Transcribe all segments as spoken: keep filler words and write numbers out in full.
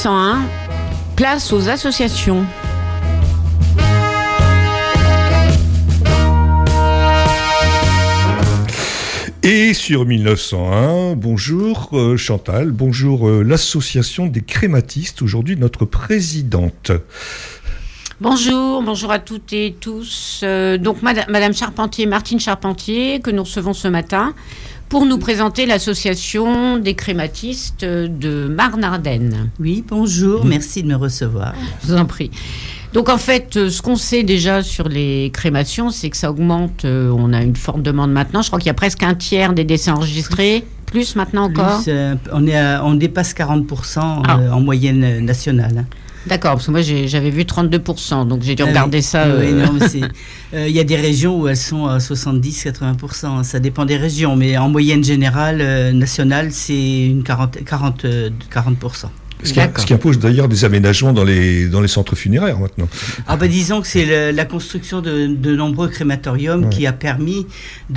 cent un, place aux associations. Et sur mille neuf cent un, bonjour euh, Chantal, bonjour euh, l'association des crématistes, aujourd'hui notre présidente. Bonjour, bonjour à toutes et tous. Euh, donc Madame, Madame Charpentier, Martine Charpentier, que nous recevons ce matin, pour nous présenter l'association des crématistes de Marne-Ardenne. Oui, bonjour, mmh. Merci de me recevoir. Je vous en prie. Donc en fait, ce qu'on sait déjà sur les crémations, c'est que ça augmente, euh, on a une forte demande maintenant, je crois qu'il y a presque un tiers des décès enregistrés, plus maintenant encore plus, euh, on, est à, on dépasse quarante pour cent ah. euh, en moyenne nationale. D'accord, parce que moi j'ai, j'avais vu trente-deux pour cent, donc j'ai dû ah regarder oui. ça. Euh... Oui, non, il euh, y a des régions où elles sont à soixante-dix à quatre-vingts pour cent, ça dépend des régions, mais en moyenne générale, euh, nationale, c'est une quarante, quarante, quarante pour cent. Ce qui, ce qui impose d'ailleurs des aménagements dans les, dans les centres funéraires maintenant. Ah bah disons que c'est le, la construction de, de nombreux crématoriums ouais. qui a permis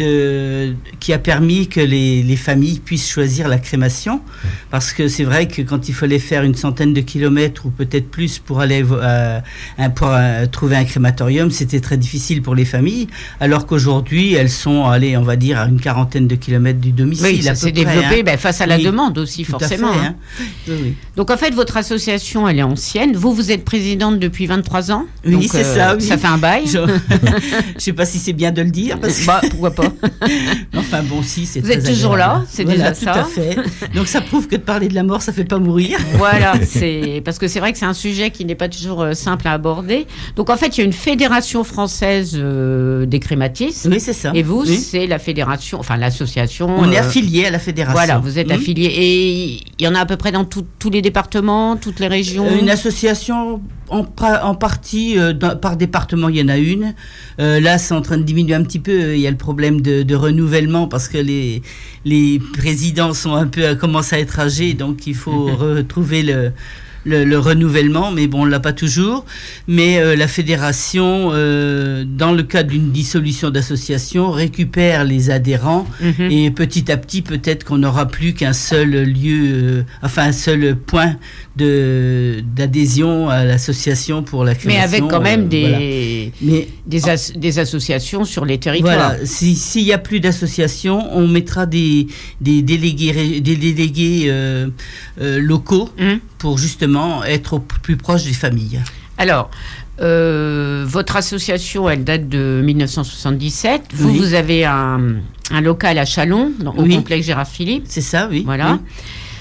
de, qui a permis que les, les familles puissent choisir la crémation, ouais. parce que c'est vrai que quand il fallait faire une centaine de kilomètres ou peut-être plus pour aller euh, pour euh, trouver un crématorium, c'était très difficile pour les familles, alors qu'aujourd'hui elles sont, allez, on va dire à une quarantaine de kilomètres du domicile. Oui, ça s'est développé hein. ben, face à la oui, demande aussi forcément. Fait, hein. Hein. Oui, oui. Donc en fait, votre association, elle est ancienne. Vous, vous êtes présidente depuis vingt-trois ans. Oui, donc, c'est euh, ça. Oui. Ça fait un bail. Je ne sais pas si c'est bien de le dire. Parce que... bah, pourquoi pas. Enfin bon, si, c'est vous très êtes toujours agréable. là, c'est voilà, déjà tout ça. Tout à fait. Donc ça prouve que de parler de la mort, ça ne fait pas mourir. Voilà, c'est... parce que c'est vrai que c'est un sujet qui n'est pas toujours euh, simple à aborder. Donc en fait, il y a une fédération française euh, des crématistes. Oui, c'est ça. Et vous, oui. c'est la fédération, enfin l'association. On euh... est affilié à la fédération. Voilà, vous êtes mmh. affilié. Et il y en a à peu près dans tout, tous les départements, toutes les régions. Une association en, en partie, euh, dans, par département, il y en a une. Euh, là, c'est en train de diminuer un petit peu. Il y a le problème de, de renouvellement parce que les, les présidents sont un peu, commencent à être âgés, donc il faut retrouver le... Le, le renouvellement, mais bon, on ne l'a pas toujours. Mais euh, la fédération, euh, dans le cadre d'une dissolution d'association, récupère les adhérents mm-hmm. et petit à petit, peut-être qu'on n'aura plus qu'un seul lieu, euh, enfin un seul point de, d'adhésion à l'association pour la création. Mais avec quand même euh, des, voilà. Mais, des, as, des associations sur les territoires. Voilà, si, s'il n'y a plus d'associations, on mettra des, des délégués, des délégués euh, euh, locaux mm. pour justement être au plus proche des familles. Alors, euh, votre association, elle date de dix-neuf cent soixante-dix-sept. Vous, oui. vous avez un, un local à Châlons, dans, au oui. complexe Gérard Philippe. C'est ça, oui. Voilà. Oui.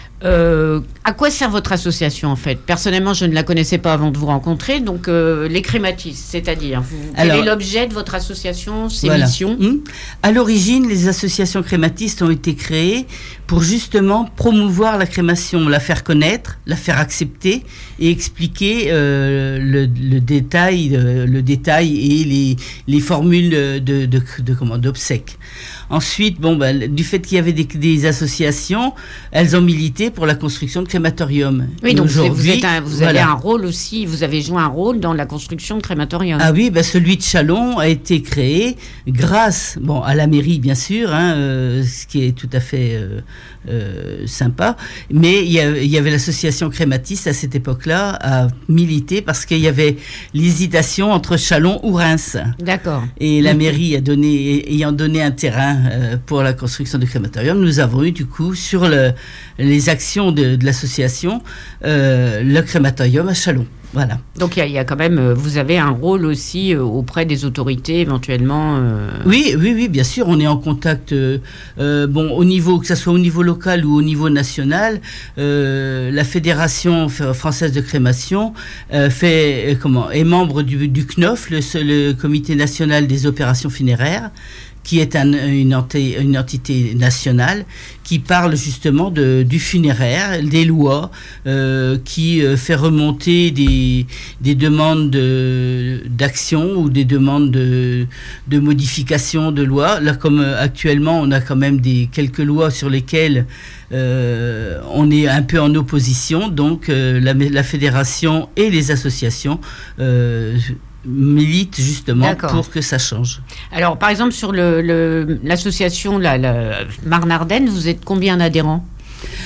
Euh, à quoi sert votre association en fait ? Personnellement, je ne la connaissais pas avant de vous rencontrer. Donc, euh, les crématistes, c'est-à-dire, vous, quel Alors, est l'objet de votre association, ses voilà. missions ? mmh. À l'origine, les associations crématistes ont été créées pour justement promouvoir la crémation, la faire connaître, la faire accepter et expliquer euh, le, le détail, euh, le détail et les, les formules de, de, de, de comment, d'obsèques. Ensuite, bon, ben, du fait qu'il y avait des, des associations, elles ont milité pour la construction de crématoriums. Oui, et donc vous, êtes un, vous voilà. avez un rôle aussi, vous avez joué un rôle dans la construction de crématoriums. Ah oui, ben, celui de Châlons a été créé grâce, bon, à la mairie bien sûr, hein, euh, ce qui est tout à fait euh, euh, sympa, mais il y, a, il y avait l'association crématiste à cette époque-là à militer parce qu'il y avait l'hésitation entre Châlons ou Reims. D'accord. Et la mairie a donné, ayant donné un terrain euh, pour la construction de crématorium, nous avons eu du coup sur le, les actions de, de l'association euh, le crématorium à Châlons. Voilà. Donc il y, y a quand même, vous avez un rôle aussi euh, auprès des autorités éventuellement. Euh... Oui, oui, oui, bien sûr, on est en contact. Euh, euh, bon, au niveau que ça soit au niveau local ou au niveau national, euh, la Fédération française de crémation euh, fait euh, comment est membre du, du C N O F, le, le Comité national des opérations funéraires, qui est un, une, enti, une entité nationale qui parle justement de, du funéraire, des lois, euh, qui euh, fait remonter des, des demandes de, d'action ou des demandes de, de modification de lois. Là, comme euh, actuellement, on a quand même des, quelques lois sur lesquelles euh, on est un peu en opposition, donc euh, la, la fédération et les associations euh, milite justement D'accord. pour que ça change. Alors, par exemple, sur le, le, l'association la, la Marne-Ardenne, vous êtes combien d'adhérents ?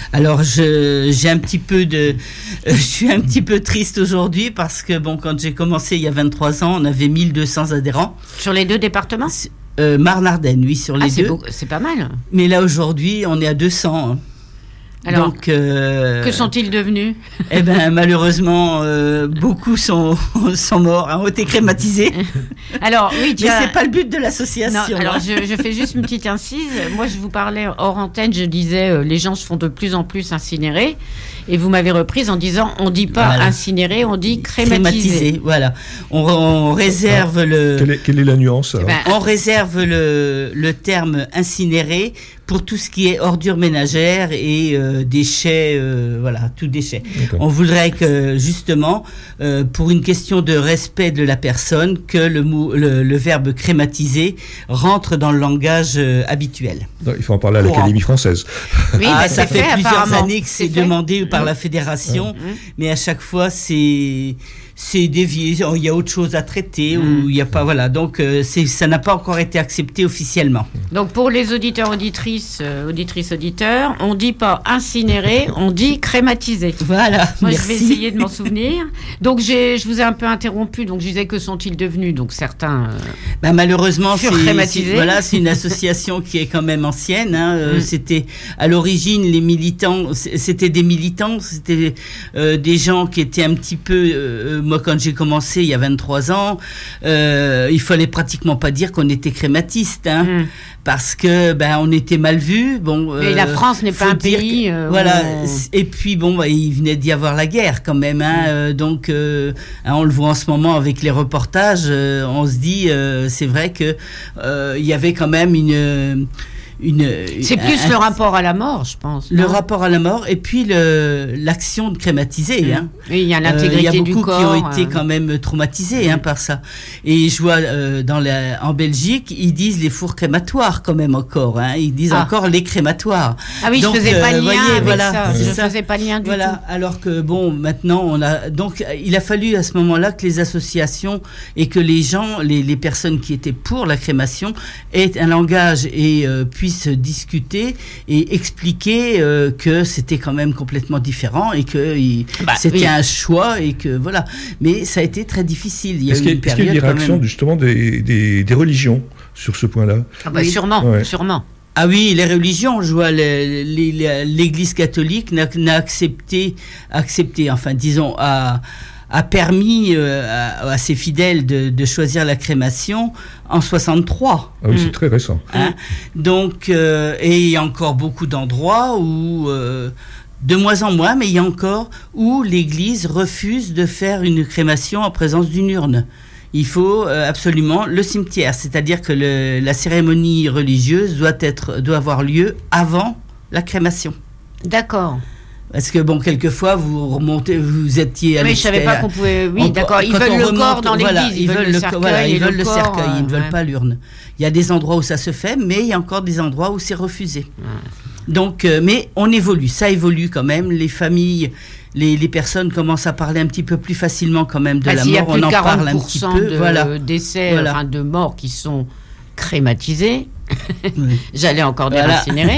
Alors, je, j'ai un petit peu de, euh, je suis un petit peu triste aujourd'hui parce que bon, quand j'ai commencé il y a vingt-trois ans, on avait mille deux cents adhérents. Sur les deux départements ? euh, Marne-Ardenne, oui, sur les ah, c'est deux. beau, c'est pas mal. Mais là aujourd'hui, on est à deux cents. Hein. Alors, donc, euh, que sont-ils devenus ? Eh ben, malheureusement, euh, beaucoup sont, sont morts, hein, ont été crématisés. Alors, oui, tu mais as... c'est pas le but de l'association. Non, alors, hein. je, je fais juste une petite incise. Moi, je vous parlais hors antenne, je disais, euh, les gens se font de plus en plus incinérer. Et vous m'avez reprise en disant, on dit pas voilà. incinérer, on dit crématiser. crématiser voilà. On, on réserve ah, le. Quelle est, quelle est la nuance alors ? ben, On réserve le, le terme incinérer pour tout ce qui est ordures ménagères et euh, déchets, euh, voilà, tout déchet. D'accord. On voudrait que justement, euh, pour une question de respect de la personne, que le, mot, le, le verbe crématiser rentre dans le langage euh, habituel. Non, il faut en parler à l'Académie française. Oui, ah, bah, ça fait, fait plusieurs années que c'est, c'est demandé par mmh. la fédération, mmh. mais à chaque fois c'est c'est dévié. Il y a autre chose à traiter mmh. ou il y a pas voilà. Donc euh, c'est ça n'a pas encore été accepté officiellement. Donc pour les auditeurs auditrices euh, auditrices auditeurs, on dit pas incinérer, on dit crématiser. Voilà. Moi merci. je vais essayer de m'en souvenir. Donc j'ai je vous ai un peu interrompu. Donc je disais que sont-ils devenus ? Donc certains. Euh, ben, malheureusement c'est, crématisés. c'est voilà c'est une association qui est quand même ancienne. Hein. Euh, mmh. C'était à l'origine les militants. C'était des militants. C'était euh, des gens qui étaient un petit peu. Euh, moi quand j'ai commencé il y a vingt-trois ans, euh, il fallait pratiquement pas dire qu'on était crématiste. Hein. Mmh. Parce que ben on était mal vu. Bon. Mais euh, la France n'est pas un pays. Que, euh, voilà. On... Et puis bon, bah, il venait d'y avoir la guerre quand même. Hein, euh, donc euh, hein, on le voit en ce moment avec les reportages. Euh, on se dit, euh, c'est vrai que euh, il y avait quand même une. Une, c'est plus un, le rapport à la mort, je pense. Le non rapport à la mort et puis le, l'action de crématiser. Mmh. Hein. Oui, il y a l'intégrité euh, du corps. Il y a beaucoup qui ont été euh... quand même traumatisés mmh. hein, par ça. Et je vois euh, dans la, en Belgique, ils disent les fours crématoires quand même encore. Hein. Ils disent ah. encore les crématoires. Ah oui, donc, je faisais pas euh, le lien voyez, avec voilà, ça. C'est je ça. faisais pas le lien du voilà. tout. Alors que bon, maintenant on a donc il a fallu à ce moment-là que les associations et que les gens, les, les personnes qui étaient pour la crémation aient un langage et euh, puissent discuter et expliquer euh, que c'était quand même complètement différent et que il, bah, c'était oui. un choix et que voilà. Mais ça a été très difficile. Il y a est-ce, eu qu'il y a, une période est-ce qu'il y a des réactions même... justement des, des, des religions sur ce point-là ? Ah bah, oui. Sûrement, ouais. sûrement. Ah oui, les religions, je vois les, les, l'Église catholique n'a, n'a accepté, accepté, enfin disons, a, a permis euh, à, à ses fidèles de, de choisir la crémation en soixante-trois. Ah oui, mmh. c'est très récent. Hein Donc, euh, et il y a encore beaucoup d'endroits où, euh, de moins en moins, mais il y a encore où l'Église refuse de faire une crémation en présence d'une urne. Il faut euh, absolument le cimetière, c'est-à-dire que le, la cérémonie religieuse doit être, doit avoir lieu avant la crémation. D'accord. Parce que bon, quelquefois vous remontez, vous étiez à mais je savais pas qu'on pouvait. Oui, on, d'accord. Ils veulent le remonte, corps dans l'église. Voilà, ils, ils veulent le cercueil. Voilà, ils veulent le, le corps, cercueil. Ils ne veulent ouais. pas l'urne. Il y a des endroits où ça se fait, mais il y a encore des endroits où c'est refusé. Ouais. Donc, euh, mais on évolue. Ça évolue quand même. Les familles, les, les personnes commencent à parler un petit peu plus facilement quand même de bah, la mort. On en parle un petit peu. De voilà. décès, voilà. enfin de morts qui sont crématisés. Oui. J'allais encore dire voilà. incinérer.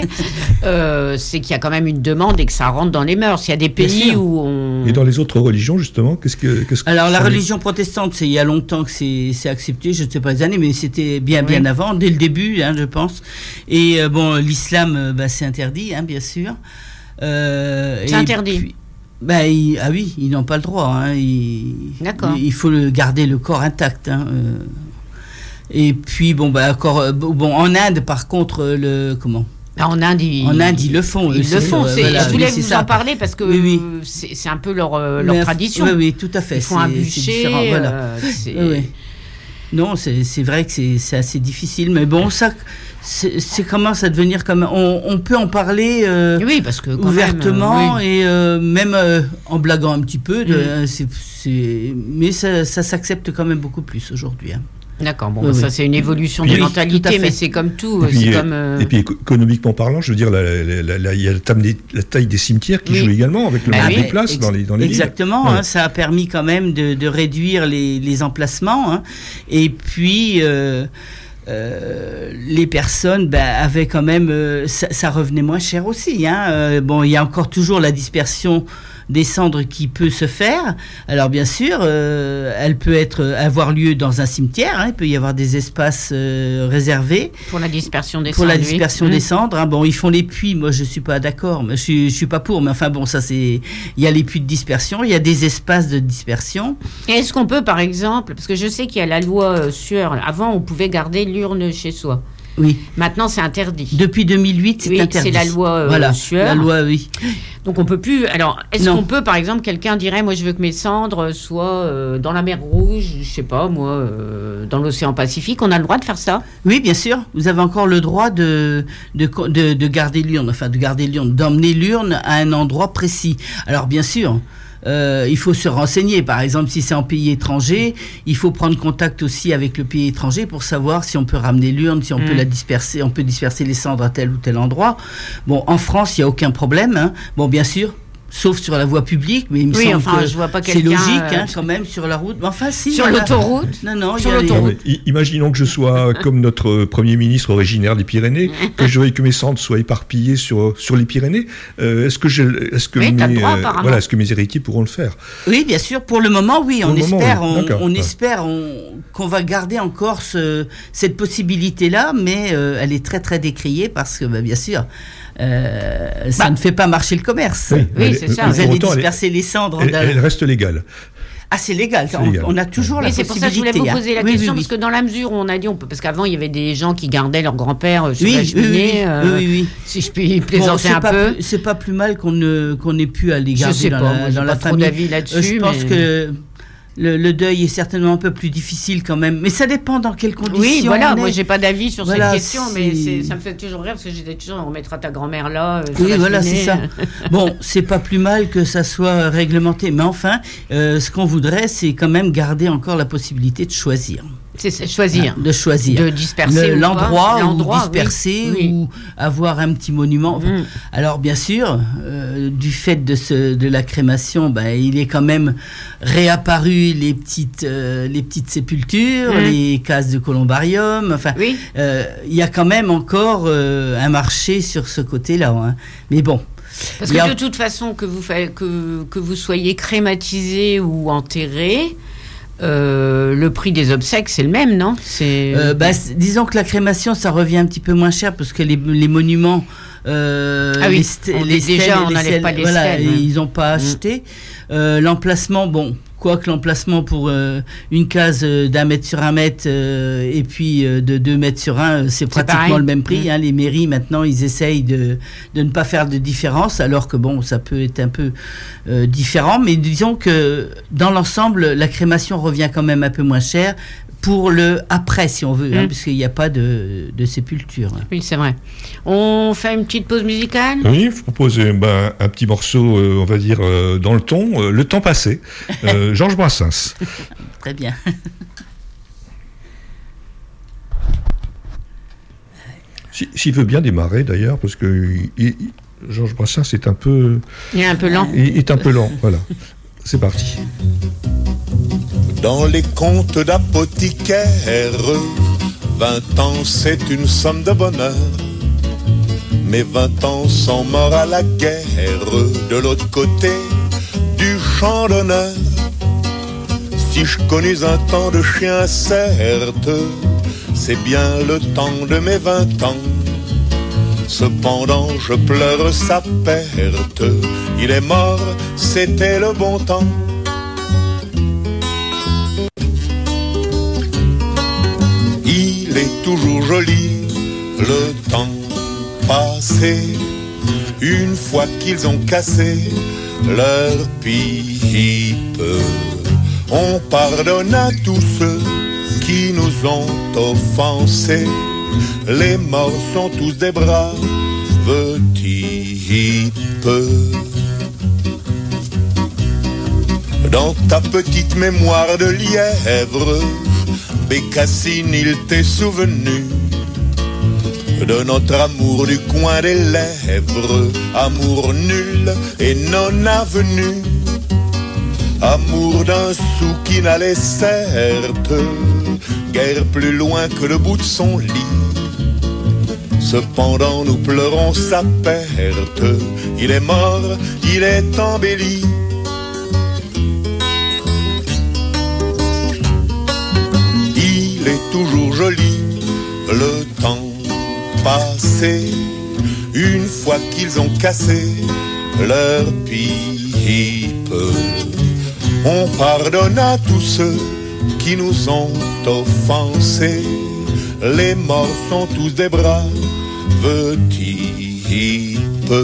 Euh, c'est qu'il y a quand même une demande et que ça rentre dans les mœurs. Il y a des pays où on... Et dans les autres religions, justement, qu'est-ce que... Qu'est-ce que Alors, la religion protestante, c'est il y a longtemps que c'est, c'est accepté, je ne sais pas les années, mais c'était bien, oui. bien avant, dès le début, hein, je pense. Et euh, bon, l'islam, euh, bah, c'est interdit, hein, bien sûr. Euh, c'est interdit puis, bah, il, ah oui, ils n'ont pas le droit. Hein, il, D'accord. Il, il faut le, garder le corps intact. Hein, euh. Et puis, bon, bah, encore, bon, en Inde, par contre, le... Comment En Inde, ils, en Inde, ils le font. Ils le font. C'est, voilà, je voulais vous ça. en parler parce que oui, oui. C'est, c'est un peu leur, euh, leur tradition. Oui, oui, tout à fait. Ils font c'est, un bûcher. C'est voilà. euh, c'est... Oui, oui. Non, c'est, c'est vrai que c'est, c'est assez difficile, mais bon, ça, c'est, c'est commence à devenir comme on, on peut en parler euh, oui, parce que quand ouvertement même, euh, oui. et euh, même euh, en blaguant un petit peu. De, mmh. c'est, c'est, mais ça, ça s'accepte quand même beaucoup plus aujourd'hui. Hein. D'accord, bon, oui, bah, oui. ça c'est une évolution puis, des oui, mentalités, mais c'est comme tout. Et puis, c'est euh, comme, euh... et puis économiquement parlant, je veux dire, il y a la taille des, la taille des cimetières qui oui. joue également avec le bah, manque oui. de place ex- dans les dans les Exactement, villes. hein, ça a permis quand même de, de réduire les, les emplacements. Hein, et puis... Euh, euh, les personnes ben, avaient quand même, euh, ça, ça revenait moins cher aussi. Hein. Euh, bon, il y a encore toujours la dispersion des cendres qui peut se faire. Alors bien sûr, euh, elle peut être, avoir lieu dans un cimetière. Hein. Il peut y avoir des espaces euh, réservés pour la dispersion des pour cendres. la dispersion oui. des cendres. Hein. Bon, ils font les puits. Moi, je suis pas d'accord. Mais je suis, je suis pas pour. Mais enfin bon, ça c'est. Il y a les puits de dispersion. Il y a des espaces de dispersion. Et est-ce qu'on peut, par exemple, parce que je sais qu'il y a la loi euh, Sueur. Avant, on pouvait garder l'urne chez soi. Oui. Maintenant, c'est interdit. Depuis deux mille huit, c'est oui, interdit. C'est la loi euh, voilà, Sueur. La loi, oui. Donc on peut plus. Alors, est-ce non. qu'on peut, par exemple, quelqu'un dirait, moi, je veux que mes cendres soient euh, dans la mer Rouge, je sais pas, moi, euh, dans l'océan Pacifique. On a le droit de faire ça? Oui, bien sûr. Vous avez encore le droit de de, de, de garder l'urne, enfin de garder l'urne, d'emmener l'urne à un endroit précis. Alors, bien sûr. Euh, il faut se renseigner. Par exemple, si c'est en pays étranger, il faut prendre contact aussi avec le pays étranger pour savoir si on peut ramener l'urne, si on mmh. peut la disperser, on peut disperser les cendres à tel ou tel endroit. Bon, en France, il n'y a aucun problème. Hein. Bon, bien sûr. Sauf sur la voie publique, mais il me oui, semble enfin, que je vois pas c'est logique euh, hein, quand même sur la route. Mais enfin, si. Sur voilà. l'autoroute. Non, non. Sur il y a l'autoroute. les... Imaginons que je sois comme notre Premier ministre originaire des Pyrénées, que je veuille que mes cendres soient éparpillées sur, sur les Pyrénées. Euh, est-ce que, je, est-ce, que oui, mes, droit, euh, voilà, est-ce que mes héritiers pourront le faire? Oui, bien sûr. Pour le moment, oui. Pour on espère, moment, oui. on, on ouais. espère on, qu'on va garder encore ce, cette possibilité-là, mais euh, elle est très, très décriée parce que, bah, bien sûr, euh, ça bah, ne fait pas marcher le commerce. Oui, oui c'est ça. Vous allez autant, disperser elle, les cendres. Elle, elle reste légale. Ah, c'est légal. C'est on, légal. on a toujours oui, la c'est possibilité. C'est pour ça que je voulais vous poser la oui, question, oui, parce oui. que dans la mesure où on a dit, on peut, parce qu'avant, il y avait des gens qui gardaient leur grand-père sur oui, la cheminée. Oui, oui, euh, oui, oui. Si je puis plaisanter bon, un pas peu. Plus, c'est pas plus mal qu'on, ne, qu'on ait pu aller garder je sais dans pas, la, moi, dans j'ai la pas famille. Trop d'avis là-dessus, euh, je pense mais... que le, le deuil est certainement un peu plus difficile quand même, mais ça dépend dans quelles conditions. Oui, voilà, on moi est. j'ai pas d'avis sur voilà, cette question, c'est... mais c'est, ça me fait toujours rire parce que j'étais toujours, on mettra ta grand-mère là. Euh, oui, voilà, c'est ça. Bon, c'est pas plus mal que ça soit réglementé, mais enfin, euh, ce qu'on voudrait, c'est quand même garder encore la possibilité de choisir. C'est, c'est choisir. De choisir. De disperser Le, ou l'endroit, pas. L'endroit ou disperser oui. ou avoir un petit monument. Enfin, mm. Alors bien sûr, euh, du fait de, ce, de la crémation, ben, il est quand même réapparu les petites, euh, les petites sépultures, mm. les cases de columbarium. Enfin, oui. euh, il y a quand même encore euh, un marché sur ce côté-là. Hein. Mais bon. Parce que a... de toute façon, que vous, que, que vous soyez crématisé ou enterré, Euh, le prix des obsèques, c'est le même, non? C'est... Euh, bah, c'est, disons que la crémation, ça revient un petit peu moins cher parce que les, les monuments, euh, ah oui, les, st- on, les déjà, stèles, on n'enlève pas les voilà, stèles. Ils n'ont pas acheté. Mmh. Euh, l'emplacement, bon, quoique l'emplacement pour euh, une case euh, d'un mètre sur un mètre euh, et puis euh, de deux mètres sur un, euh, c'est, c'est pratiquement pareil. Le même prix. Mmh. Hein. Les mairies, maintenant, ils essayent de, de ne pas faire de différence, alors que bon, ça peut être un peu euh, différent. Mais disons que dans l'ensemble, la crémation revient quand même un peu moins cher pour le après, si on veut, mmh. hein, puisqu'il n'y a pas de, de sépulture. Oui, c'est vrai. On fait une petite pause musicale ? Oui, je propose ben, un petit morceau, euh, on va dire, euh, dans le ton, euh, Le temps passé, euh, Georges Brassens. Très bien. Si, s'il veut bien démarrer, d'ailleurs, parce que il, il, Georges Brassens est un peu... Il est un peu lent. Il est un peu lent, voilà. C'est parti. Dans les contes d'apothicaire, vingt ans c'est une somme de bonheur. Mais vingt ans sont morts à la guerre, de l'autre côté du champ d'honneur. Si je connus un temps de chien, certes, c'est bien le temps de mes vingt ans. Cependant je pleure sa perte, il est mort, c'était le bon temps. Il est toujours joli, le temps passé, une fois qu'ils ont cassé leur pipe. On pardonne à tous ceux qui nous ont offensés, les morts sont tous des braves types. Dans ta petite mémoire de lièvre, Bécassine, il t'est souvenu de notre amour du coin des lèvres, amour nul et non avenu, amour d'un sou qui n'allait certes guère plus loin que le bout de son lit. Cependant nous pleurons sa perte, il est mort, il est embelli. Il est toujours joli, le temps passé, une fois qu'ils ont cassé leur pipe. On pardonne à tous ceux qui nous ont offensés, les morts sont tous des braves types.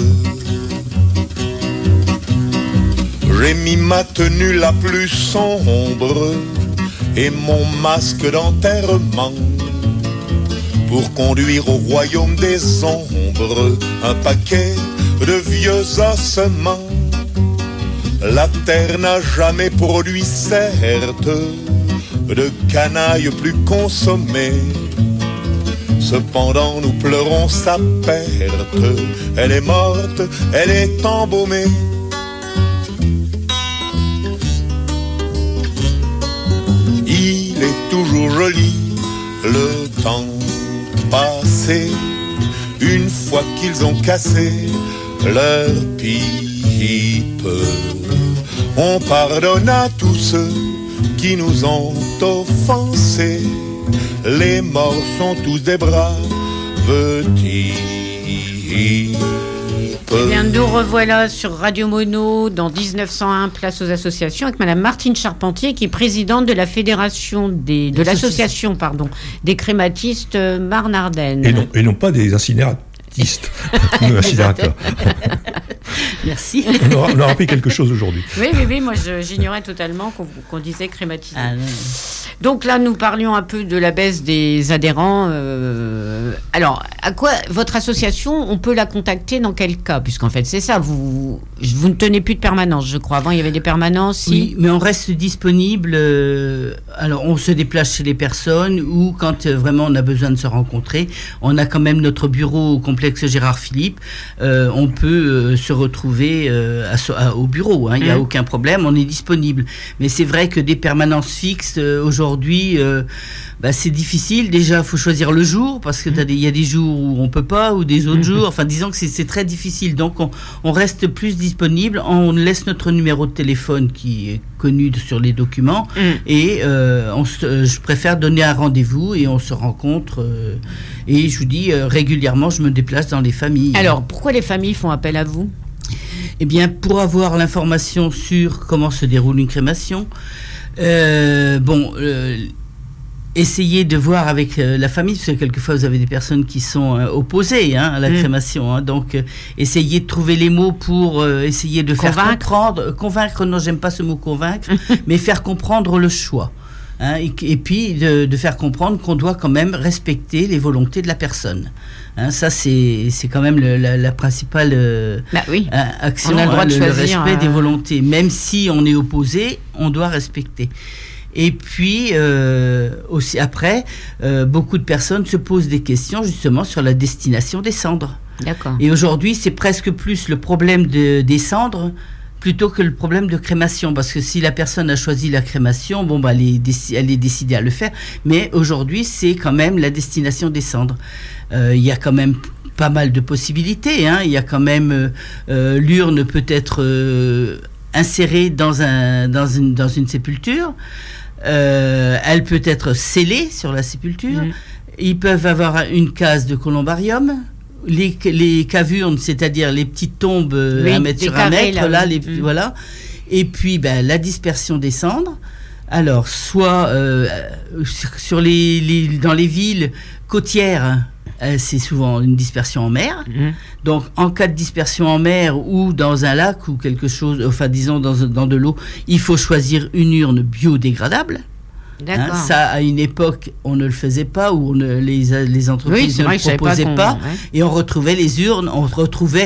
J'ai mis ma tenue la plus sombre et mon masque d'enterrement pour conduire au royaume des ombres un paquet de vieux ossements. La terre n'a jamais produit, certes, de canailles plus consommées. Cependant nous pleurons sa perte, elle est morte, elle est embaumée. Il est toujours joli, le temps passé, une fois qu'ils ont cassé leur pipe. On pardonne à tous ceux qui nous ont offensés, les morts sont tous des braves types. Eh bien, nous revoilà sur Radio Mono dans dix-neuf cent un, place aux associations, avec Madame Martine Charpentier, qui est présidente de la fédération des, de l'association, pardon, des crématistes Marne-Ardenne. Et non, et non pas des incinératistes, nos incinérateurs. Merci. On aura, on aura appris quelque chose aujourd'hui. Oui, oui, oui, moi je, j'ignorais totalement qu'on, qu'on disait crématisé. Ah, Donc là, nous parlions un peu de la baisse des adhérents. Euh, alors, à quoi votre association, on peut la contacter dans quel cas? Puisqu'en fait, c'est ça, vous, vous ne tenez plus de permanence, je crois. Avant, il y avait des permanences. Si. Oui, mais on reste disponible. Euh, alors, on se déplace chez les personnes ou quand euh, vraiment on a besoin de se rencontrer. On a quand même notre bureau au complexe Gérard Philippe. Euh, on peut euh, se retrouver euh, à, à, au bureau. Il n'y a mmh. aucun problème, on est disponible. Mais c'est vrai que des permanences fixes, euh, aujourd'hui, Aujourd'hui, euh, bah, c'est difficile. Déjà, il faut choisir le jour parce que il y a des jours où on peut pas, ou des autres jours. Enfin, disons que c'est, c'est très difficile. Donc, on, on reste plus disponible. On laisse notre numéro de téléphone qui est connu sur les documents mm. et euh, on se, je préfère donner un rendez-vous et on se rencontre. Euh, et je vous dis euh, régulièrement, je me déplace dans les familles. Alors, pourquoi les familles font appel à vous? Eh bien, pour avoir l'information sur comment se déroule une crémation. Euh, bon, euh, essayez de voir avec euh, la famille, parce que quelquefois vous avez des personnes qui sont euh, opposées hein, à la mmh. crémation. Hein, donc, euh, essayez de trouver les mots pour euh, essayer de convaincre. faire comprendre. Convaincre, non, j'aime pas ce mot convaincre, mais faire comprendre le choix. Hein, et, et puis de, de faire comprendre qu'on doit quand même respecter les volontés de la personne. Hein, ça, c'est, c'est quand même le, la, la principale euh, bah oui. euh, action, on a le, droit hein, de le, choisir, le respect euh... des volontés. Même si on est opposé, on doit respecter. Et puis, euh, aussi après, euh, beaucoup de personnes se posent des questions justement sur la destination des cendres. D'accord. Et aujourd'hui, c'est presque plus le problème de, des cendres plutôt que le problème de crémation, parce que si la personne a choisi la crémation, bon bah elle est, déc- elle est décidée à le faire, mais aujourd'hui c'est quand même la destination des cendres. Euh, il y a quand même pas mal de possibilités, hein. Il y a quand même euh, l'urne peut être euh, insérée dans un dans une dans une sépulture, euh, elle peut être scellée sur la sépulture. Mmh. Ils peuvent avoir une case de columbarium. Les, les cavurnes, c'est-à-dire les petites tombes oui, un mètre sur un mètre, là, là les, mmh. voilà. Et puis, ben, la dispersion des cendres. Alors, soit euh, sur, sur les, les, dans les villes côtières, euh, c'est souvent une dispersion en mer. Mmh. Donc, en cas de dispersion en mer ou dans un lac ou quelque chose, enfin, disons dans, dans de l'eau, il faut choisir une urne biodégradable. Hein, ça, à une époque, on ne le faisait pas, ou on ne, les, les entreprises oui, ne le proposaient pas, pas ouais. Et on retrouvait les urnes, on retrouvait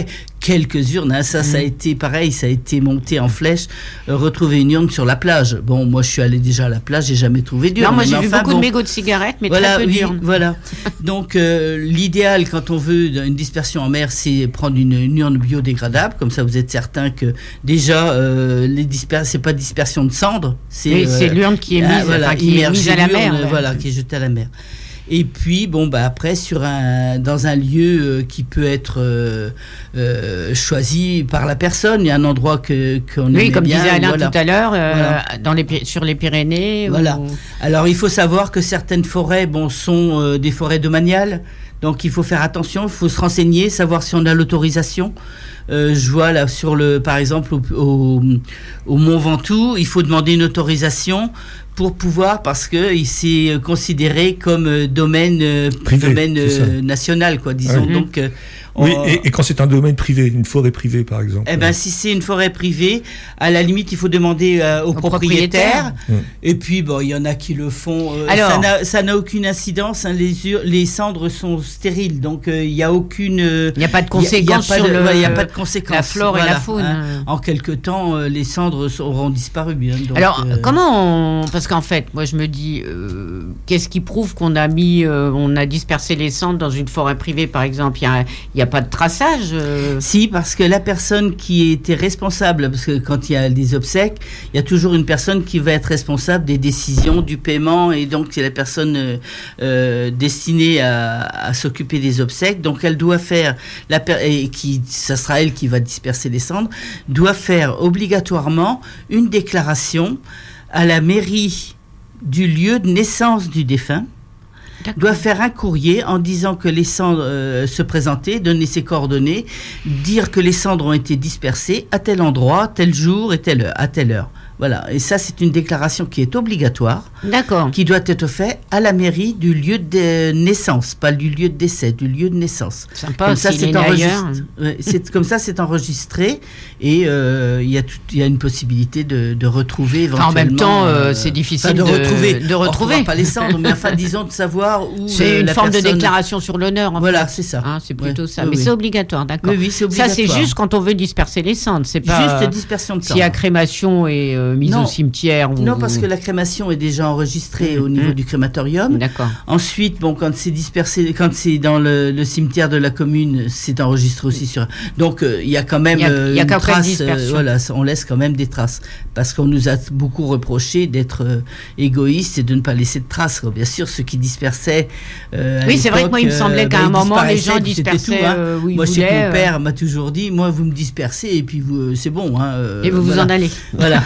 quelques urnes. Hein. Ça, mmh. ça a été pareil, ça a été monté en flèche. Euh, retrouver une urne sur la plage. Bon, moi, je suis allé déjà à la plage, j'ai jamais trouvé d'urne. Non, moi, j'ai enfin, vu beaucoup bon, de mégots de cigarettes, mais voilà, très peu oui, d'urnes. Voilà. Donc, euh, l'idéal, quand on veut une dispersion en mer, c'est prendre une, une urne biodégradable. Comme ça, vous êtes certain que déjà, euh, les disper- c'est pas dispersion de cendres. C'est, oui, euh, c'est l'urne qui est mise, ah, voilà, enfin, qui est mise à la mer. Euh, voilà, qui est jetée à la mer. Et puis, bon, bah, après, sur un, dans un lieu euh, qui peut être euh, euh, choisi par la personne, il y a un endroit que, qu'on oui, aime comme bien. disait Alain voilà. tout à l'heure, euh, voilà. dans les, sur les Pyrénées. Voilà. Ou... Alors, il faut savoir que certaines forêts, bon, sont euh, des forêts domaniales. Donc, il faut faire attention, il faut se renseigner, savoir si on a l'autorisation. Euh, je vois là, sur le, par exemple, au, au, au Mont Ventoux, il faut demander une autorisation pour pouvoir, parce que il s'est considéré comme domaine euh, privé, domaine euh, national, quoi, disons. Ah, donc, euh, oui, on... et, et quand c'est un domaine privé, une forêt privée, par exemple. Eh ben, si c'est une forêt privée, à la limite, il faut demander euh, au, au propriétaire. propriétaire. Mmh. Et puis, bon, il y en a qui le font. Euh, Alors, ça n'a, ça n'a aucune incidence. Hein, les, ur- les cendres sont stériles, donc il euh, n'y a aucune. Il euh, n'y a pas de conséquences sur le. Il n'y a pas de conséquences. La flore voilà, et la faune. Hein. En quelque temps, euh, les cendres auront disparu. Bien, donc, Alors, euh... comment on... Parce qu'en fait, moi, je me dis, euh, qu'est-ce qui prouve qu'on a mis, euh, on a dispersé les cendres dans une forêt privée, par exemple ? Il n'y a, a pas de traçage. Euh... Si, parce que la personne qui était responsable, parce que quand il y a des obsèques, il y a toujours une personne qui va être responsable des décisions, du paiement, et donc c'est la personne euh, euh, destinée à, à s'occuper des obsèques. Donc elle doit faire, la per- et qui, ça sera elle qui va disperser les cendres, doit faire obligatoirement une déclaration à la mairie du lieu de naissance du défunt. D'accord. Doit faire un courrier en disant que les cendres euh, se présenter, donner ses coordonnées, dire que les cendres ont été dispersées à tel endroit, tel jour et telle heure, à telle heure. Voilà, et ça c'est une déclaration qui est obligatoire, d'accord, qui doit être faite à la mairie du lieu de naissance, pas du lieu de décès, du lieu de naissance. Sympa, comme ça c'est enregistré. Ouais, c'est comme ça c'est enregistré et il euh, y a tout, il y a une possibilité de, de retrouver éventuellement. Enfin, en même temps, euh, c'est difficile de, de retrouver, de retrouver. Pas les cendres, mais enfin disons de savoir où. C'est une la forme personne... de déclaration sur l'honneur. En voilà, fait. c'est ça. Hein, c'est plutôt ouais, ça, oui, mais oui. c'est obligatoire, d'accord. Oui, oui, c'est obligatoire. Ça c'est juste quand on veut disperser les cendres, c'est pas juste dispersion de cendres. S'il y a crémation et euh, mise non. au cimetière. Ou... Non, parce que la crémation est déjà enregistrée mmh. au niveau mmh. du crématorium. D'accord. Ensuite, bon, quand c'est dispersé, quand c'est dans le, le cimetière de la commune, c'est enregistré aussi sur. Donc, il euh, y a quand même y a, euh, y a une trace. Euh, voilà, on laisse quand même des traces, parce qu'on nous a beaucoup reproché d'être euh, égoïste et de ne pas laisser de traces. Bien sûr, ceux qui dispersaient. Euh, oui, c'est vrai que moi, il me semblait qu'à bah, un moment, les gens dispersaient. Tout, hein. euh, où ils moi, je sais voulaient, que mon père euh... m'a toujours dit, moi, vous me dispersez et puis vous, c'est bon. Hein, euh, et vous voilà. vous en allez. Voilà.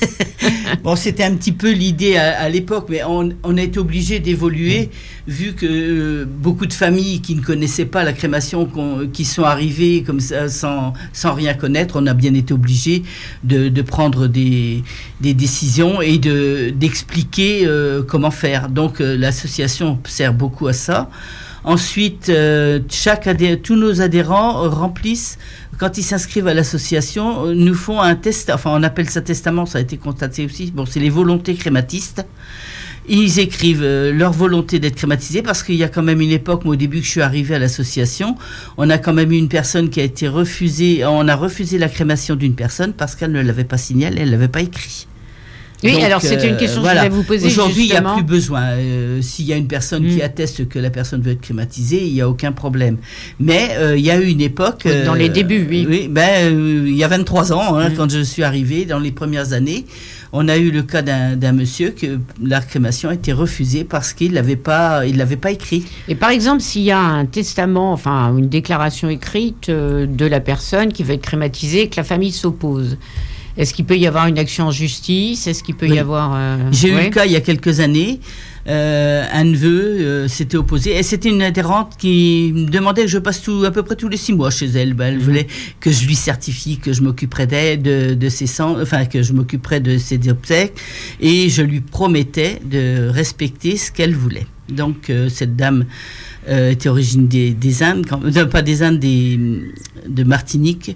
Bon, c'était un petit peu l'idée à, à l'époque, mais on, on a été obligé d'évoluer, vu que euh, beaucoup de familles qui ne connaissaient pas la crémation, qui sont arrivées comme ça, sans, sans rien connaître, on a bien été obligé de, de prendre des, des décisions et de, d'expliquer euh, comment faire. Donc, euh, l'association sert beaucoup à ça. Ensuite, euh, chaque adhé- tous nos adhérents remplissent, quand ils s'inscrivent à l'association, euh, nous font un test, enfin on appelle ça testament, ça a été constaté aussi, bon c'est les volontés crématistes. Ils écrivent euh, leur volonté d'être crématisés, parce qu'il y a quand même une époque, moi au début que je suis arrivée à l'association, on a quand même eu une personne qui a été refusée, on a refusé la crémation d'une personne parce qu'elle ne l'avait pas signalé, elle ne l'avait pas écrit. Oui, donc, alors c'était une question euh, voilà. que je voulais vous poser. Aujourd'hui, il n'y a justement. plus besoin. Euh, s'il y a une personne mmh. qui atteste que la personne veut être crématisée, il n'y a aucun problème. Mais euh, il y a eu une époque... Euh, dans les débuts, oui. oui ben, euh, il y a vingt-trois ans, hein, mmh. quand je suis arrivée, dans les premières années, on a eu le cas d'un, d'un monsieur que la crémation a été refusée parce qu'il ne l'avait pas, il l'avait pas écrit. Et par exemple, s'il y a un testament, enfin une déclaration écrite euh, de la personne qui veut être crématisée et que la famille s'oppose, est-ce qu'il peut y avoir une action en justice ? Est-ce qu'il peut oui. y avoir... Euh... J'ai ouais. eu le cas il y a quelques années. Euh, un neveu euh, s'était opposé. Et c'était une adhérente qui me demandait que je passe tout, à peu près tous les six mois chez elle. Ben, elle mmh. voulait que je lui certifie que je m'occuperais d'elle, de, de ses cendres, enfin que je m'occuperais de ses obsèques. Et je lui promettais de respecter ce qu'elle voulait. Donc euh, cette dame euh, était originaire des, des Indes, quand, non, pas des Indes, des, de Martinique.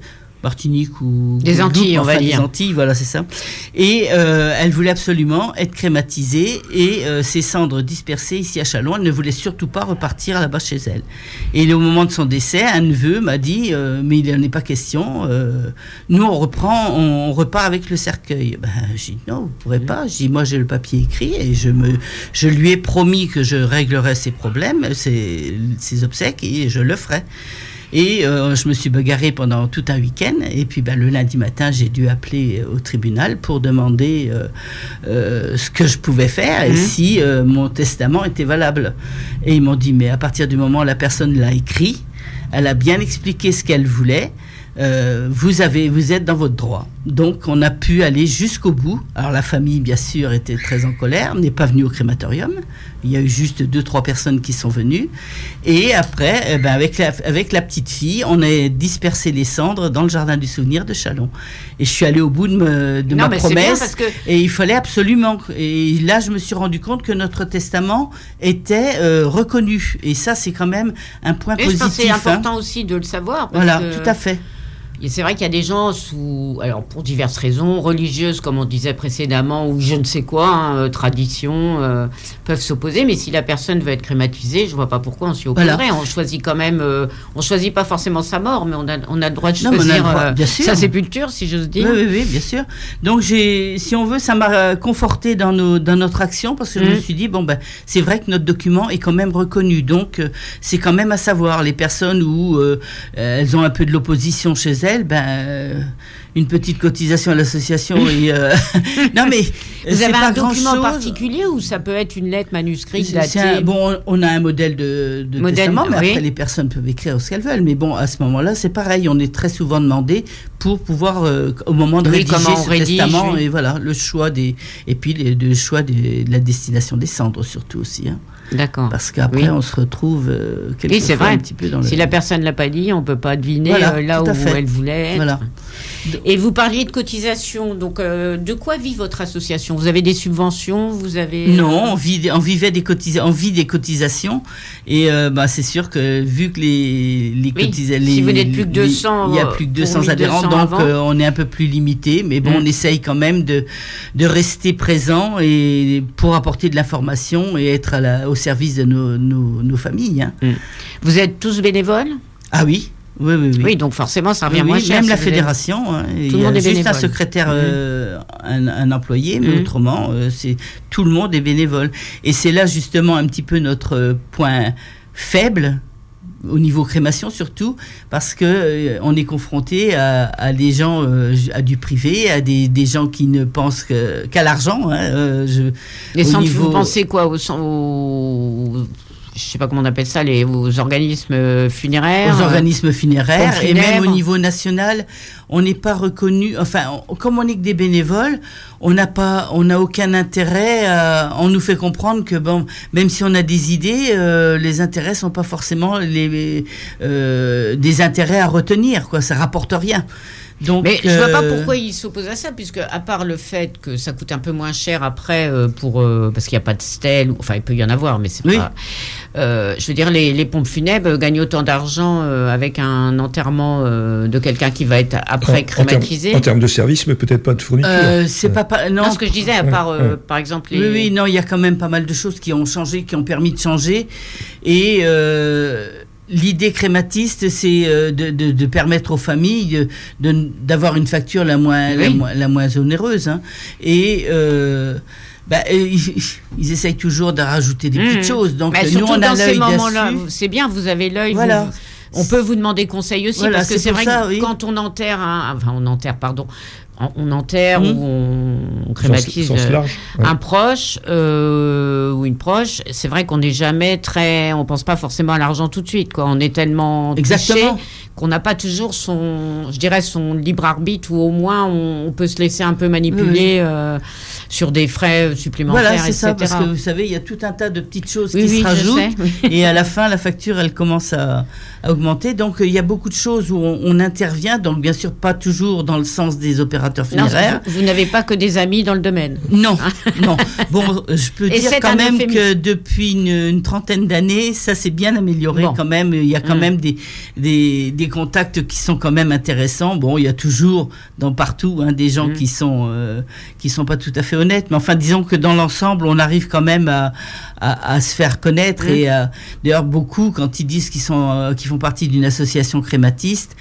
Martinique ou des Antilles, on va enfin, dire. Des Antilles, voilà, c'est ça. Et euh, elle voulait absolument être crématisée et euh, ses cendres dispersées ici à Châlons. Elle ne voulait surtout pas repartir là-bas chez elle. Et au moment de son décès, un neveu m'a dit euh, mais il n'en est pas question. Euh, nous, on reprend, on, on repart avec le cercueil. Ben, j'ai dit non, vous ne pourrez pas. J'ai dit moi, j'ai le papier écrit et je me, je lui ai promis que je réglerais ses problèmes, ses, ses obsèques et je le ferai. Et euh, je me suis bagarrée pendant tout un week-end. Et puis ben, le lundi matin, j'ai dû appeler au tribunal pour demander euh, euh, ce que je pouvais faire mmh. et si euh, mon testament était valable. Et ils m'ont dit, mais à partir du moment où la personne l'a écrit, elle a bien expliqué ce qu'elle voulait. Euh, vous avez, vous êtes dans votre droit. Donc, on a pu aller jusqu'au bout. Alors, la famille, bien sûr, était très en colère, n'est pas venue au crématorium. Il y a eu juste deux, trois personnes qui sont venues. Et après, eh ben, avec la, avec la petite fille, on a dispersé les cendres dans le jardin du souvenir de Châlons. Et je suis allée au bout de, me, de non, ma promesse. Parce que... Et il fallait absolument. Et là, je me suis rendu compte que notre testament était euh, reconnu. Et ça, c'est quand même un point et positif. Je pense que c'est important hein. aussi de le savoir. Parce voilà, que... tout à fait. Et c'est vrai qu'il y a des gens, sous, alors pour diverses raisons, religieuses, comme on disait précédemment, ou je ne sais quoi, hein, euh, tradition, euh, peuvent s'opposer. Mais si la personne veut être crématisée, je ne vois pas pourquoi on s'y opposerait. Voilà. On choisit quand même, euh, on choisit pas forcément sa mort, mais on a, on a le droit de choisir non, droit, euh, sa sépulture, si j'ose dire. Oui, oui, oui, bien sûr. Donc, j'ai, si on veut, ça m'a conforté dans, nos, dans notre action, parce que mmh. je me suis dit, bon, ben, c'est vrai que notre document est quand même reconnu. Donc, euh, c'est quand même à savoir, les personnes où euh, elles ont un peu de l'opposition chez elles, ben, euh, une petite cotisation à l'association et euh... non mais vous avez un document particulier ou ça peut être une lettre manuscrite datée un... bon on a un modèle de, de modèle, testament mais oui. Après les personnes peuvent écrire ce qu'elles veulent mais bon à ce moment-là c'est pareil on est très souvent demandé pour pouvoir euh, au moment de oui, rédiger ce rédige, testament oui. Et voilà le choix des et puis les, le choix des, de la destination des cendres surtout aussi hein. D'accord. Parce qu'après, oui. on se retrouve euh, quelquefois oui, c'est vrai. un petit peu dans le... Si la personne ne l'a pas dit, on ne peut pas deviner voilà, euh, là où fait. Elle voulait être. Voilà. Et vous parliez de cotisation. Donc, euh, de quoi vit votre association ? Vous avez des subventions ? Vous avez Non, on, vit, on vivait des cotisations. On vit des cotisations. Et euh, bah, c'est sûr que vu que les, les oui, cotisations... Si vous n'êtes plus que deux cents... Il y a plus que deux cents adhérents, donc euh, on est un peu plus limité. Mais bon, mmh. on essaye quand même de, de rester présent et pour apporter de l'information et être à la, au service de nos, nos, nos familles. Hein. Mmh. Vous êtes tous bénévoles ? Ah oui. Oui, oui, oui. Oui, donc forcément, ça revient oui, moins oui, cher. Même si la fédération, hein, il y a juste bénévole. Un secrétaire, euh, mmh. un, un employé, mais mmh. autrement, euh, c'est, tout le monde est bénévole. Et c'est là justement un petit peu notre point faible, au niveau crémation surtout, parce que euh, on est confronté à, à des gens, euh, à du privé, à des, des gens qui ne pensent que, qu'à l'argent. Hein, euh, je, Les centres, niveau... vous pensez quoi au, au je sais pas comment on appelle ça, les aux organismes funéraires. Aux organismes funéraires euh, et même au niveau national, on n'est pas reconnu. Enfin, on, comme on n'est que des bénévoles, on n'a pas, on n'a aucun intérêt. À, on nous fait comprendre que bon, même si on a des idées, euh, les intérêts sont pas forcément les euh, des intérêts à retenir. Quoi, ça rapporte rien. Donc, mais je ne vois pas pourquoi ils s'opposent à ça, puisque à part le fait que ça coûte un peu moins cher après, euh, pour, euh, parce qu'il n'y a pas de stèle, enfin il peut y en avoir, mais c'est oui. pas... Euh, je veux dire, les, les pompes funèbres gagnent autant d'argent euh, avec un enterrement euh, de quelqu'un qui va être après en, crématisé. En termes terme de service, mais peut-être pas de fourniture. Euh, c'est ouais. pas, non, non, ce que je disais, à part, euh, ouais. par exemple... Les... Oui, oui, non, il y a quand même pas mal de choses qui ont changé, qui ont permis de changer, et... Euh, l'idée crématiste, c'est euh, de, de, de permettre aux familles de, de, d'avoir une facture la moins, oui. la, moins, la moins onéreuse. Hein. Et euh, bah, ils, ils essayent toujours de rajouter des mmh. petites choses. Donc, bah, nous, on a dans l'œil ces moments-là, dessus. C'est bien, vous avez l'œil. Voilà. Vous, on peut vous demander conseil aussi, voilà, parce que c'est, c'est vrai ça, que oui. quand on enterre un... Enfin, on enterre, pardon... on enterre mmh. ou on, on crématise sens, sens large, ouais. un proche euh, ou une proche, c'est vrai qu'on n'est jamais très... On ne pense pas forcément à l'argent tout de suite, quoi. On est tellement touché qu'on n'a pas toujours son, je dirais, son libre arbitre, ou au moins on, on peut se laisser un peu manipuler oui, oui. Euh, sur des frais supplémentaires, voilà, c'est et cetera. Ça, parce que vous savez, il y a tout un tas de petites choses oui, qui oui, se rajoutent, sais, et à la fin, la facture, elle commence à, à augmenter. Donc, il y a beaucoup de choses où on, on intervient, donc bien sûr pas toujours dans le sens des opérations opérateurs Non, funéraires. vous, vous n'avez pas que des amis dans le domaine. Non, non. Bon, je peux Et dire c'est quand un même euphémisme. que depuis une, une trentaine d'années, ça s'est bien amélioré Bon. quand même. Il y a quand Mmh. même des, des, des contacts qui sont quand même intéressants. Bon, il y a toujours, dans partout, hein, des gens Mmh. qui sont euh, qui sont pas tout à fait honnêtes. Mais enfin, disons que dans l'ensemble, on arrive quand même à, à, à se faire connaître. Mmh. Et à, d'ailleurs, beaucoup, quand ils disent qu'ils sont, euh, qu'ils font partie d'une association crématiste,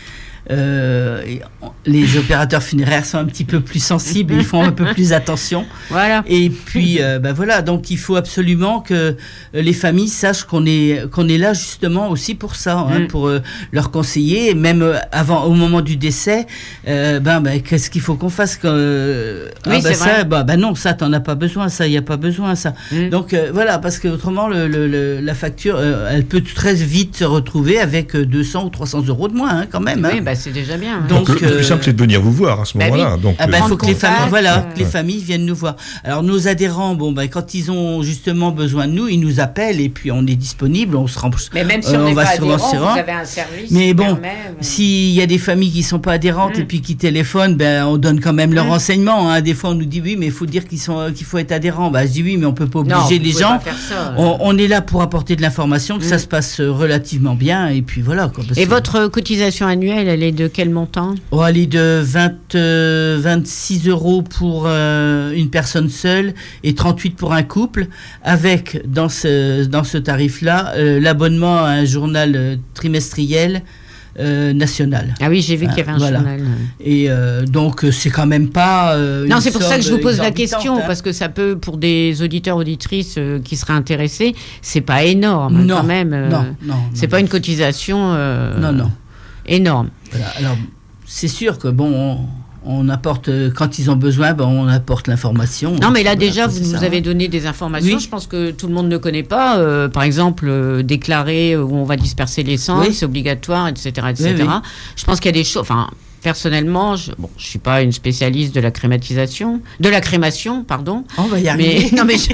Euh, les opérateurs funéraires sont un petit peu plus sensibles, ils font un peu plus attention. Voilà. Et puis, euh, ben voilà, donc il faut absolument que les familles sachent qu'on est qu'on est là justement aussi pour ça, hein, Mm. pour euh, leur conseiller, et même euh, avant, au moment du décès, euh, ben, ben qu'est-ce qu'il faut qu'on fasse que, euh, Oui, ah, ben, c'est ça, vrai. ben, ben non, ça t'en as pas besoin, ça y a pas besoin, ça. Mm. Donc euh, voilà, parce que autrement le, le, le, la facture, euh, elle peut très vite se retrouver avec euh, deux cents ou trois cents euros de moins, hein, quand même. Oui, hein. bah, c'est déjà bien. hein. Donc, Donc, le, le euh, plus simple, c'est de venir vous voir à ce bah moment-là. oui. Donc, Ah ben, euh, il faut prendre que les familles, contact, voilà, euh, que les familles viennent nous voir. Alors nos adhérents, bon ben quand ils ont justement besoin de nous, ils nous appellent et puis on est disponible, on se rend. Mais même si euh, on on n'est va pas souvent adhérent, se rendre. vous avez un service Mais qui bon, permet, euh, s'il y a des familles qui sont pas adhérentes Mm. et puis qui téléphonent, ben on donne quand même leurs Mm. renseignements. Hein. Des fois on nous dit oui, mais il faut dire qu'ils sont, qu'il faut être adhérent. Ben je dis oui, mais on peut pas non, obliger vous les pouvez gens. pas faire ça, euh. On, on est là pour apporter de l'information, que Mm. ça se passe euh, relativement bien et puis voilà. Quoi, parce Et que- votre cotisation annuelle, elle est de quel montant? Oh, elle est de vingt, euh, vingt-six euros pour euh, une personne seule et trente-huit pour un couple, avec dans ce, dans ce tarif-là euh, l'abonnement à un journal euh, trimestriel euh, national. Ah oui, j'ai vu qu'il y avait un Voilà. journal. Et euh, donc euh, c'est quand même pas. Euh, Non, une c'est pour ça que je somme vous pose la exorbitante, question, hein. parce que ça peut, pour des auditeurs, auditrices euh, qui seraient intéressés, c'est pas énorme Non, quand même. euh, non, non, c'est non. pas une cotisation euh, Non, non. énorme. Voilà. Alors c'est sûr que bon. On, on apporte, euh, quand ils ont besoin, ben, on apporte l'information. Non, mais là Voilà, déjà, c'est vous ça, nous avez hein. donné des informations. Oui. Je pense que tout le monde ne connaît pas. Euh, par exemple, euh, déclarer où on va disperser l'essence, Oui. c'est obligatoire, et cetera, et cetera. Oui, oui. Je pense qu'il y a des choses. Enfin, personnellement, je, bon, je suis pas une spécialiste de la crématisation, de la crémation, pardon. On va y Mais arriver. non, mais je-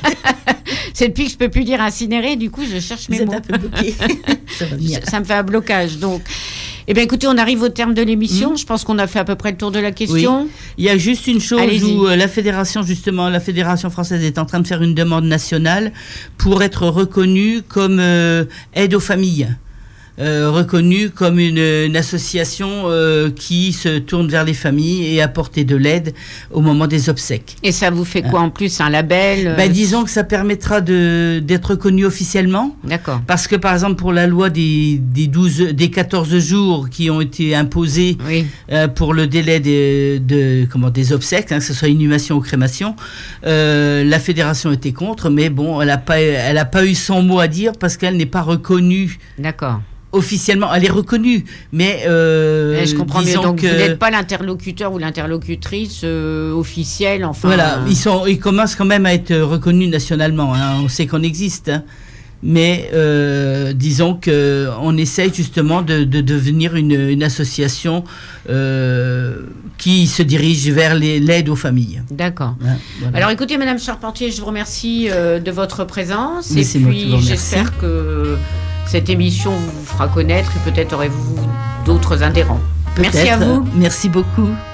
c'est depuis que je peux plus dire incinérer. Du coup, je cherche Vous mes êtes mots. un peu bloqué. Ça va venir. Ça me fait un blocage. Donc, eh bien, écoutez, on arrive au terme de l'émission. Mmh. Je pense qu'on a fait à peu près le tour de la question. Il y a juste une chose Allez-y. où euh, la fédération, justement, la fédération française est en train de faire une demande nationale pour être reconnue comme euh, aide aux familles. Euh, reconnue comme une, une association euh, qui se tourne vers les familles et apporter de l'aide au moment des obsèques. Et ça vous fait quoi en plus? Un label euh, Ben, disons que ça permettra de, d'être reconnu officiellement. D'accord. Parce que, par exemple, pour la loi des, des, douze, des quatorze jours qui ont été imposés Oui. euh, pour le délai de, de, comment, des obsèques, hein, que ce soit inhumation ou crémation, euh, la fédération était contre, mais bon, elle n'a pas, elle a pas eu son mot à dire parce qu'elle n'est pas reconnue D'accord. officiellement. Elle est reconnue, mais... Euh, Eh, je comprends mieux. disons Donc, que, vous n'êtes pas l'interlocuteur ou l'interlocutrice euh, officielle, enfin... Voilà, euh, ils, sont, ils commencent quand même à être reconnus nationalement. Hein, on sait qu'on existe, hein. Mais euh, disons qu'on essaye justement de, de devenir une, une association euh, qui se dirige vers les, l'aide aux familles. D'accord. Hein, voilà. Alors écoutez, Madame Charpentier, je vous remercie euh, de votre présence. Mais et c'est moi qui puis vous remercie. j'espère que cette émission vous fera connaître et peut-être aurez-vous d'autres adhérents. Merci à Peut-être. vous. Merci beaucoup.